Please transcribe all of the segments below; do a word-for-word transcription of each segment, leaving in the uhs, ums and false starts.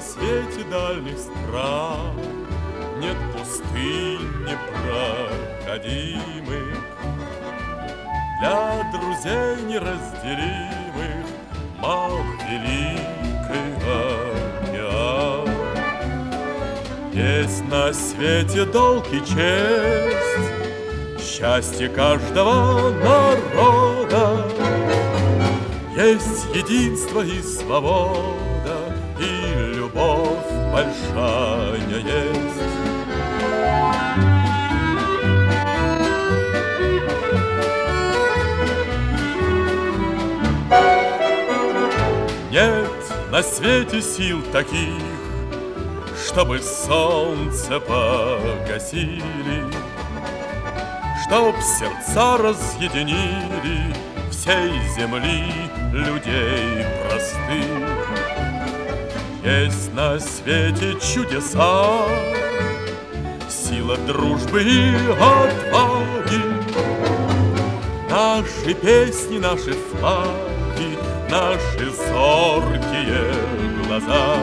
свете дальних стран нет пустынь непроходимых, для друзей неразделимых мал великий океан. Есть на свете долг и честь, счастье каждого народа, есть единство и свобода, и любовь большая есть. Нет на свете сил таких, чтобы солнце погасили, чтоб сердца разъединили всей земли людей простых. Есть на свете чудеса, сила дружбы и отваги, наши песни, наши флаги, наши зоркие глаза.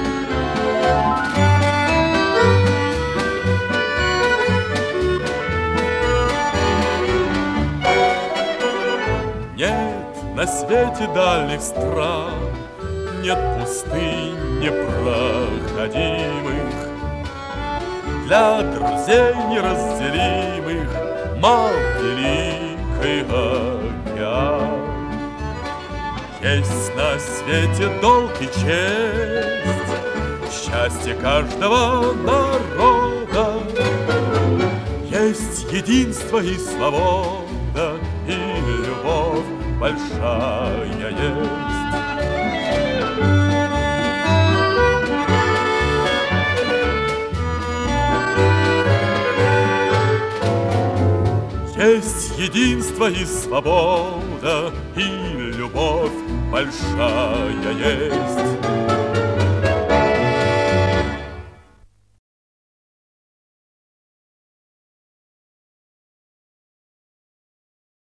Нет на свете дальних стран, нет пустынь непроходимых, для друзей неразделимых мал великий океан. Есть на свете долг и честь, счастье каждого народа, есть единство и свобода, и любовь большая есть. Есть единство и свобода, и любовь большая есть.